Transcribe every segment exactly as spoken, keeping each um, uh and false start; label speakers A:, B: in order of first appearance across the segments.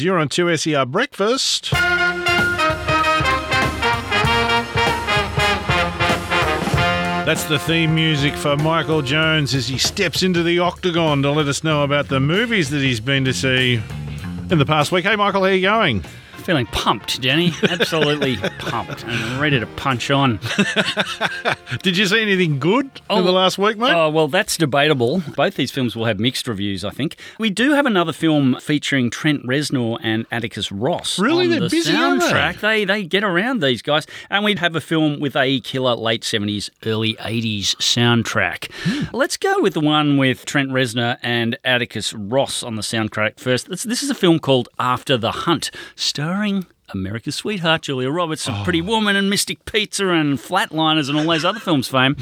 A: You're on two S E R Breakfast. That's the theme music for Michael Jones as he steps into the octagon to let us know about the movies that he's been to see in the past week. Hey, Michael, how are you going?
B: Feeling pumped, Danny. Absolutely pumped and ready to punch on.
A: Did you see anything good
B: oh,
A: in the last week, mate?
B: Oh, well, that's debatable. Both these films will have mixed reviews, I think. We do have another film featuring Trent Reznor and Atticus Ross.
A: Really?
B: On
A: They're
B: the
A: busy, aren't
B: soundtrack. They? they they get around, these guys. And we'd have a film with a killer late seventies, early eighties soundtrack. Hmm. Let's go with the one with Trent Reznor and Atticus Ross on the soundtrack first. This, this is a film called After the Hunt, starring America's Sweetheart, Julia Roberts, and oh. Pretty Woman, and Mystic Pizza, and Flatliners, and all those other films fame.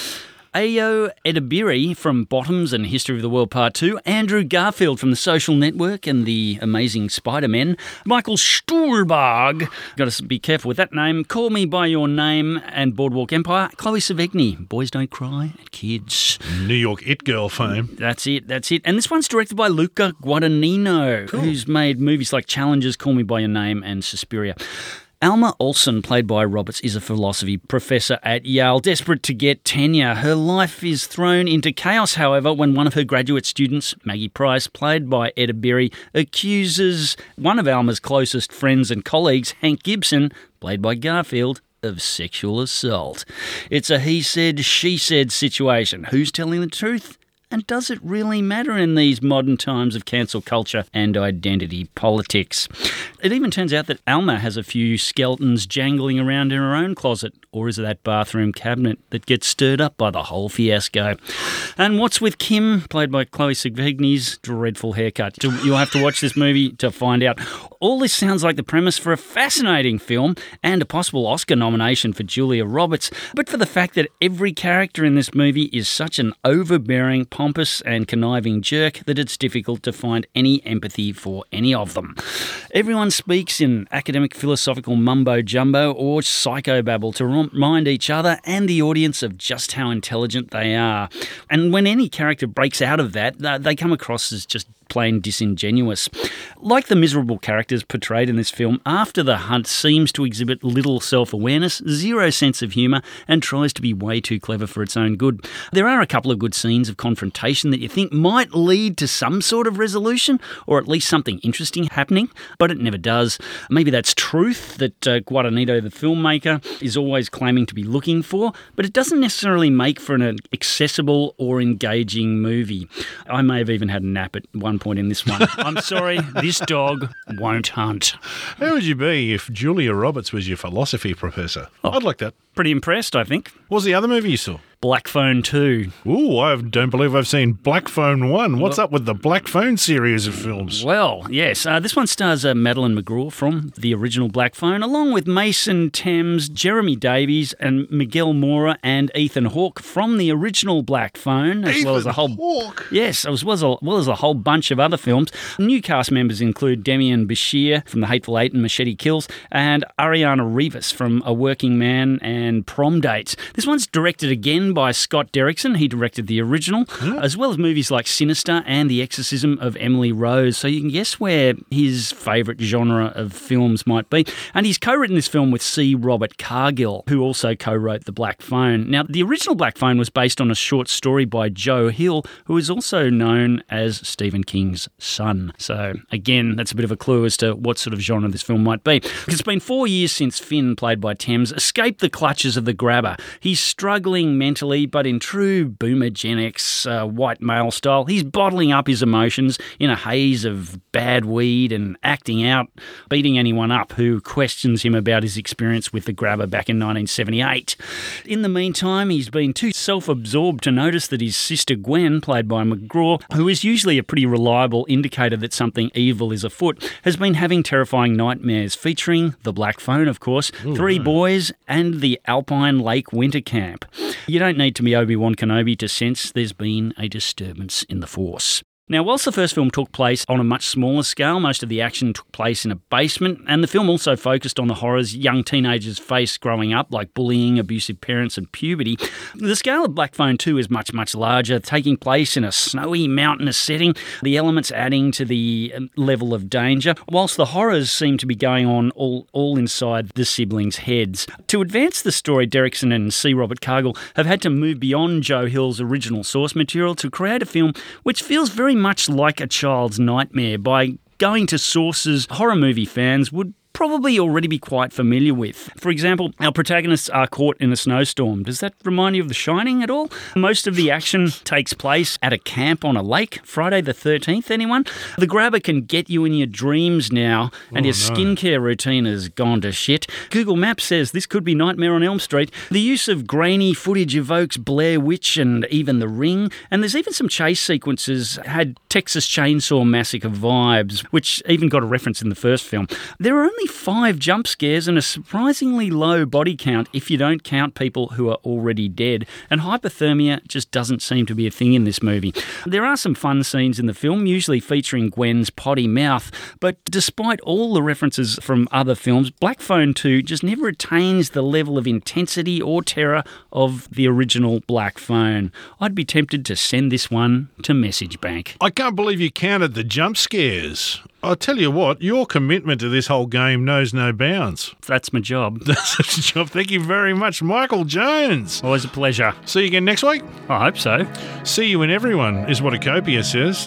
B: Ayo Edebiri from Bottoms and History of the World Part two, Andrew Garfield from The Social Network and The Amazing Spider-Man, Michael Stuhlbarg, got to be careful with that name, Call Me By Your Name and Boardwalk Empire, Chloe Sevigny, Boys Don't Cry, and Kids.
A: New York It Girl fame.
B: That's it, that's it. And this one's directed by Luca Guadagnino, cool. who's made movies like Challengers, Call Me By Your Name and Suspiria. Alma Olsen, played by Roberts, is a philosophy professor at Yale, desperate to get tenure. Her life is thrown into chaos, however, when one of her graduate students, Maggie Price, played by Edebiri, accuses one of Alma's closest friends and colleagues, Hank Gibson, played by Garfield, of sexual assault. It's a he said, she said situation. Who's telling the truth? And does it really matter in these modern times of cancel culture and identity politics? It even turns out that Alma has a few skeletons jangling around in her own closet, or is it that bathroom cabinet that gets stirred up by the whole fiasco? And what's with Kim, played by Chloe Sevigny's dreadful haircut? You'll have to watch this movie to find out. All this sounds like the premise for a fascinating film and a possible Oscar nomination for Julia Roberts, but for the fact that every character in this movie is such an overbearing, pompous and conniving jerk that it's difficult to find any empathy for any of them. Everyone speaks in academic philosophical mumbo-jumbo or psychobabble to remind each other and the audience of just how intelligent they are. And when any character breaks out of that, they come across as just plain disingenuous. Like the miserable characters portrayed in this film, After the Hunt seems to exhibit little self-awareness, zero sense of humour, and tries to be way too clever for its own good. There are a couple of good scenes of confrontation that you think might lead to some sort of resolution, or at least something interesting happening, but it never does. Maybe that's truth that uh, Guadagnino, the filmmaker, is always claiming to be looking for, but it doesn't necessarily make for an accessible or engaging movie. I may have even had a nap at one point in this one. I'm sorry, this dog won't hunt.
A: How would you be if Julia Roberts was your philosophy professor?
B: Oh,
A: I'd like that.
B: Pretty impressed, I think.
A: What was the other movie you saw?
B: Black Phone two.
A: Ooh, I don't believe I've seen Black Phone one. What's
B: well,
A: up with the Black Phone series of films?
B: Well, yes. Uh, this one stars uh, Madeline McGraw from the original Black Phone, along with Mason Thames, Jeremy Davies, and Miguel Mora and Ethan Hawke from the original Black Phone, as
A: Ethan
B: well as a whole
A: Hawke?
B: Yes, as well as, a, well as a whole bunch of other films. New cast members include Demian Bashir from The Hateful Eight and Machete Kills, and Ariana Rivas from A Working Man and Prom Dates. This one's directed again by Scott Derrickson. He directed the original, yeah. as well as movies like Sinister and The Exorcism of Emily Rose. So you can guess where his favourite genre of films might be. And he's co-written this film with C. Robert Cargill, who also co-wrote The Black Phone. Now, the original Black Phone was based on a short story by Joe Hill, who is also known as Stephen King's son. So, again, that's a bit of a clue as to what sort of genre this film might be. It's been four years since Finn, played by Thames, escaped the clutches of the grabber. He's struggling mentally, but in true boomer Gen X uh, white male style, he's bottling up his emotions in a haze of bad weed and acting out, beating anyone up who questions him about his experience with the grabber back in nineteen seventy-eight. In the meantime, he's been too self-absorbed to notice that his sister Gwen, played by McGraw, who is usually a pretty reliable indicator that something evil is afoot, has been having terrifying nightmares featuring the Black Phone, of course, Ooh, three right. boys, and the Alpine Lake Winter Camp. You don't need to be Obi-Wan Kenobi to sense there's been a disturbance in the Force. Now, whilst the first film took place on a much smaller scale, most of the action took place in a basement, and the film also focused on the horrors young teenagers face growing up, like bullying, abusive parents and puberty. The scale of Black Phone two is much, much larger, taking place in a snowy, mountainous setting, the elements adding to the level of danger, whilst the horrors seem to be going on all, all inside the siblings' heads. To advance the story, Derrickson and C. Robert Cargill have had to move beyond Joe Hill's original source material to create a film which feels very much like a child's nightmare by going to sources horror movie fans would probably already be quite familiar with. For example, our protagonists are caught in a snowstorm. Does that remind you of The Shining at all? Most of the action takes place at a camp on a lake. Friday the thirteenth, anyone? The grabber can get you in your dreams now, and
A: oh,
B: your
A: no.
B: skincare routine has gone to shit. Google Maps says this could be Nightmare on Elm Street. The use of grainy footage evokes Blair Witch and even The Ring, and there's even some chase sequences had Texas Chainsaw Massacre vibes, which even got a reference in the first film. There are only five jump scares and a surprisingly low body count if you don't count people who are already dead, and hypothermia just doesn't seem to be a thing in this movie. There are some fun scenes in the film, usually featuring Gwen's potty mouth, but despite all the references from other films, Black Phone two just never attains the level of intensity or terror of the original Black Phone. I'd be tempted to send this one to Message Bank.
A: I can't believe you counted the jump scares. I'll tell you what, your commitment to this whole game knows no bounds.
B: That's my job.
A: That's your job. Thank you very much, Michael Jones.
B: Always a pleasure.
A: See you again next week.
B: I hope so.
A: See you in everyone, is what Acopia says.